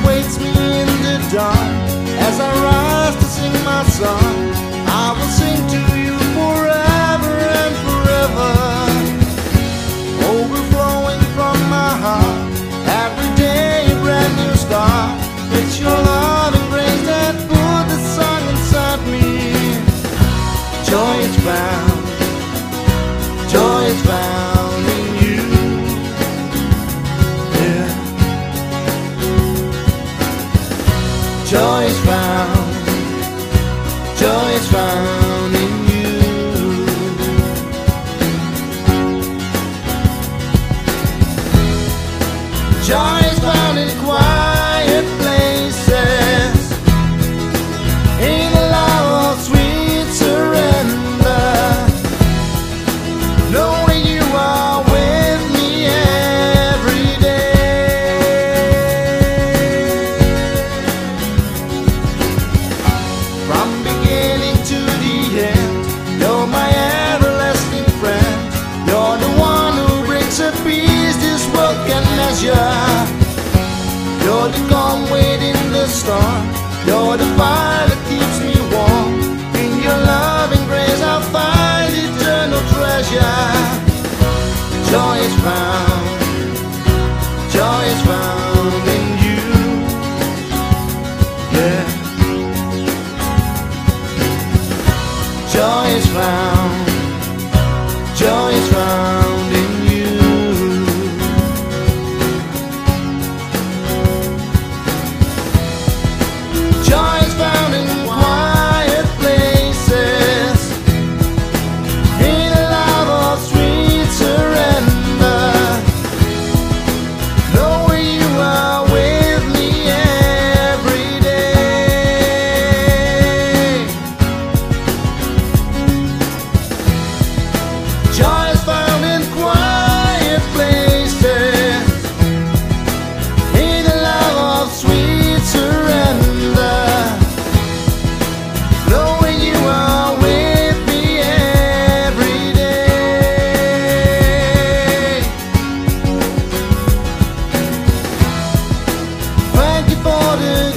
awaits me in the dark. As I rise to sing my song, I will sing to you forever and forever. Overflowing from my heart, every day a brand new start. It's your love and grace that put the song inside me. Joy is found, joy is found in you. Yeah. Joy is found, joy is found in you. Joy is found in quiet places, in the love of sweet surrender, knowing you are with me every day. From beginning to the end, you're my everlasting friend. You're the one who brings a peace this world can measure. You're the calm within the storm. You're the fire that keeps me warm. In your love and grace I'll find eternal treasure. Joy is found, joy is found in you. Yeah. Joy is found, joy is found in you. Joy is found in quiet places, in the love of sweet surrender, knowing you are with me every day. Joy is found in quiet places, in the love of sweet surrender, knowing you are with me every day. Thank you for the